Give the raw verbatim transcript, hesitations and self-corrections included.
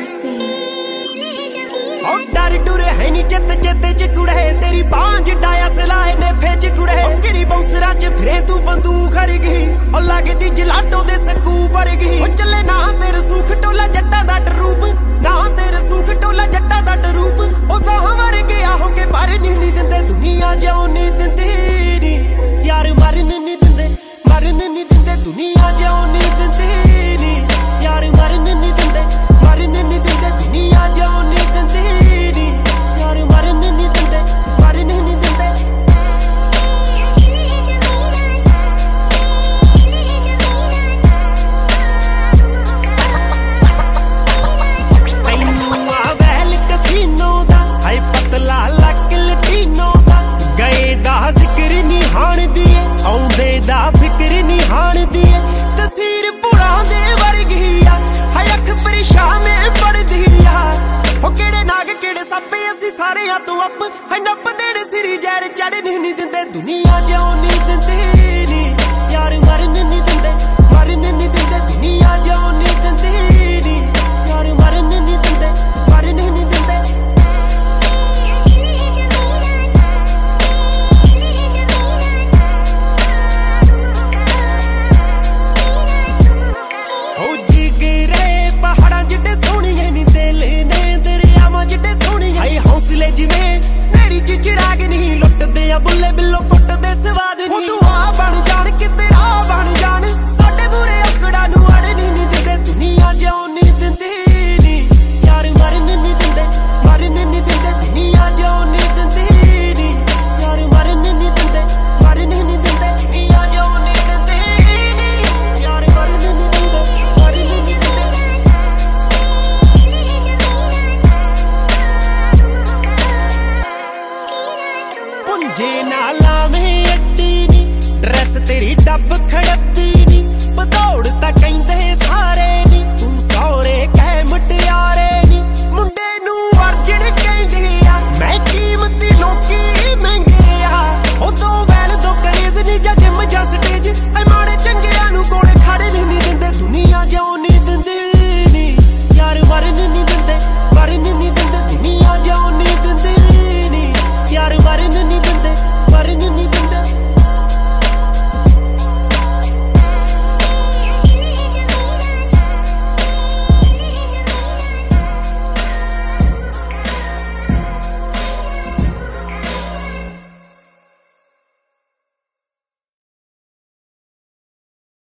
डर डुर है नी चित चेते च कुड़े तेरी बांझ डाया सलाए ने फेच कुड़े गिरी बौंसरा च फिरे तू बंदूक हर गई और लगदी जलाटो दे सकू पर गई ओ चले ना तेरे सूख टोला जट्टा दा डरूप ना तेरे सूख टोला जट्टा दा डरूप ओ साह मर गया हो के पर नहीं नी दिंदे दुनिया जाओ नी दिंदी नी यार मरन नी दिंदे मरन नी दिंदे दुनिया जाओ नी दिंदी नी यार मरन नी दिंदे मरन नी दिंदे दुनिया जाओ नी दिंदी नी यार मरन नी दिंदे मरन नी दिंदे तैनू आ वैल कसीनो दा हाय पतला लक लटीनो दा गए दा जिक्र नी हाण दी आउंदे दा फिक्र नी हाण दी तस्वीर पुरा दे वर्गी आ हाय अख परेशान में पड़दी आ ओ केड़े नाग केड़े सप्पे असी सारे आ तू अप हाय नप देड़े सिरी जैर चढ़न नी दिंदे दुनिया जाओ नी दिंदे नी यार मरन नी दिंदे मरन नी दिंदे दुनिया जाओ नी दिंदे नी यार मरन नी दिंदे मरन नी दिंदे ओ जिगरे पहाड़ां जिड्डे सोहणिए नी दिल ने दरियावां जिड्डे सोहणिए हाय हौसले जिवें मेरी चिचराग नहीं लुटदे आ बुल्ले बिल्लो कुटदे स्वाद नहीं तू आ बन जान कि तेरा बन जान साडे बुरे अकड़ा नू अड़न नी दिंदे दुनिया जाओ नी दिंदे नी यार मरन नी दिंदे मरन नी दिंदे दुनिया जाओ नी दिंदे नी यार मरन नी दिंदे मरन नी दिंदे दुनिया जाओ नी दिंदे नी यार मरन नी दिंदे मरन नी दिंदे पुंजे ना लावें अड्डी नी ड्रेस तेरी डब खड़पदी नी भदौड़ तां कहिंदे